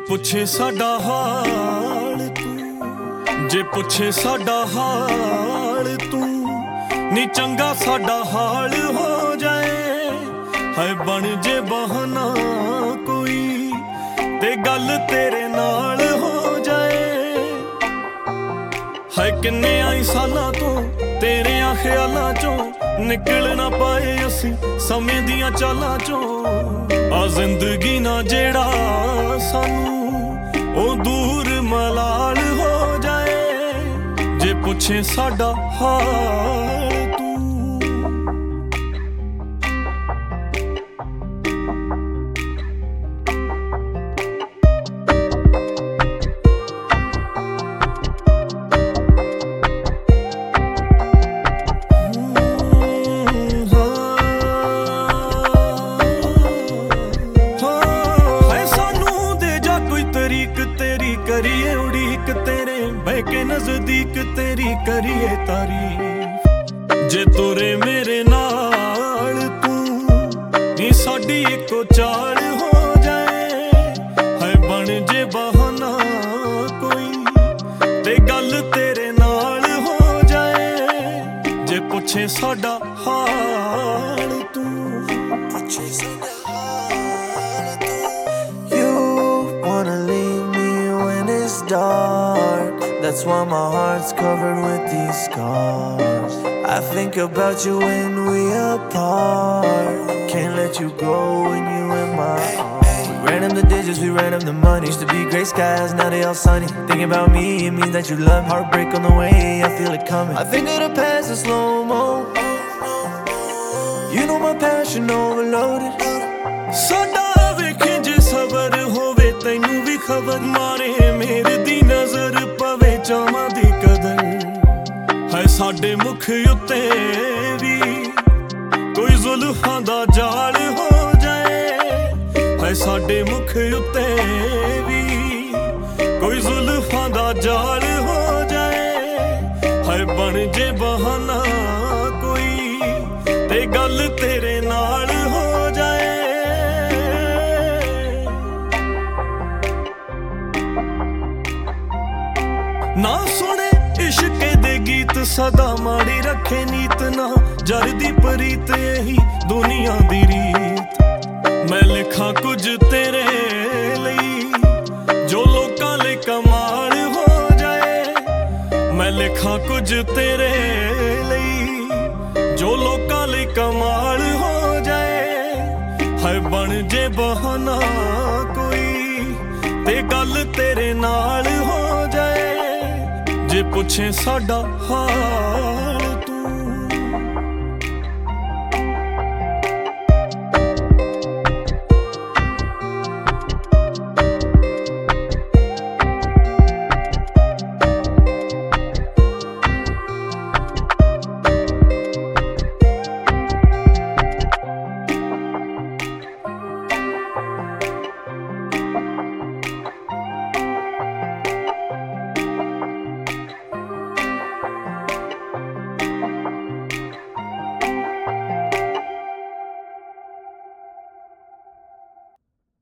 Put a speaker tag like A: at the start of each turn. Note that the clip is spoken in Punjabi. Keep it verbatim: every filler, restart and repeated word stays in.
A: ਪੁੱਛੇ ਸਾਡਾ ਹਾਲ ਤੂੰ, ਜੇ ਪੁੱਛੇ ਸਾਡਾ ਹਾਲ ਤੂੰ, ਨੀ ਚੰਗਾ ਸਾਡਾ ਹਾਲ ਹੋ ਜਾਏ। ਹੈ ਬਣ ਜੇ ਬਹਾਨਾ ਕੋਈ ਤੇ ਗੱਲ ਤੇਰੇ ਨਾਲ ਹੋ ਜਾਏ। ਹੈ ਕਿੰਨੇ ਆਈ ਸਾਲਾਂ ਤੋਂ ਤੇਰਿਆਂ ਖਿਆਲਾਂ ਚੋਂ ਨਿਕਲ ਨਾ ਪਾਏ ਅਸੀਂ ਸਮੇਂ ਦੀਆਂ ਚਾਲਾਂ ਚੋਂ। ਆ ਜ਼ਿੰਦਗੀ ਨਾ ਜਿਹੜਾ ਸਾਨੂੰ ਉਹ ਦੂਰ ਮਲਾਲ ਹੋ ਜਾਏ। ਜੇ ਪੁੱਛੇ ਸਾਡਾ ਹਾਲ ਤੂੰ, तेरी करिए उड़ीक तेरे बह के नजदीक तेरी करिए तारीफ। जे तुरे मेरे नाल तू नी साडी इको चाल हो जाए। है बन जे बहाना कोई ते गल तेरे नाल हो जाए। जे पुछे साडा हाल तू, पुछे साडा
B: dark, that's why my heart's covered with these scars. I think about you when we apart, can't let you go when you in my arms. We ran up the digits, we ran up the money. Used to be gray skies, now they all sunny. Thinking about me, it means that you love me. Heartbreak on the way, I feel it coming. I think of the past in slow-mo. You know my passion overloaded.
A: ਸਾਡਾ ਵੇਖੇ ਜੇ ਸਬਰ ਹੋਵੇ ਤੈਨੂੰ ਵੀ ਖਬਰ ਮਾਰੇ ਮੇਰੇ ਦੀ ਨਜ਼ਰ ਪਵੇ ਚਾਵਾਂ ਦੀ ਕਦਰ। ਹੈ ਸਾਡੇ ਮੁਖ ਉੱਤੇ ਵੀ ਕੋਈ ਜ਼ੁਲਫਾਂ ਦਾ ਜਾਲ ਹੋ ਜਾਏ। ਹੈ ਸਾਡੇ ਮੁਖ ਉੱਤੇ ਵੀ ਕੋਈ ਜ਼ੁਲਫਾਂ ਦਾ ਜਾਲ ਹੋ ਜਾਏ। ਹੈ ਬਣ ਜੇ ਬਹਾਨਾ ਕੋਈ ਤੇ ਗੱਲ ਤੇਰੇ ਨਾਲ ਹੋ ਜਾਏ। ਨਾ ਸੁਣੇ ਇਸ਼ਕੇ ਦੇ ਗੀਤ ਸਦਾ ਮਾੜੀ ਰੱਖੇ ਨੀਤ ਨਾ ਜਰ ਦੀ ਪ੍ਰੀਤ ਇਹੀ ਦੁਨੀਆ ਦੀ ਰੀਤ। ਮੈਂ ਲਿਖਾਂ ਕੁਝ ਤੇਰੇ ਲਈ ਜੋ ਲੋਕਾਂ ਲਈ ਕਮਾਲ ਹੋ ਜਾਏ। ਮੈਂ ਲਿਖਾਂ ਕੁਝ ਤੇਰੇ ਲਈ ਜੋ ਲੋਕਾਂ ਲਈ ਕਮਾਲ ਹੋ ਜਾਏ। ਹੈ ਬਣ ਜੇ ਬਹਾਨਾ ਕੋਈ ਤੇ ਗੱਲ ਤੇਰੇ ਨਾਲ ਹੋ ਜਾਏ। ਜੇ ਪੁੱਛੇ ਸਾਡਾ ਹਾਲ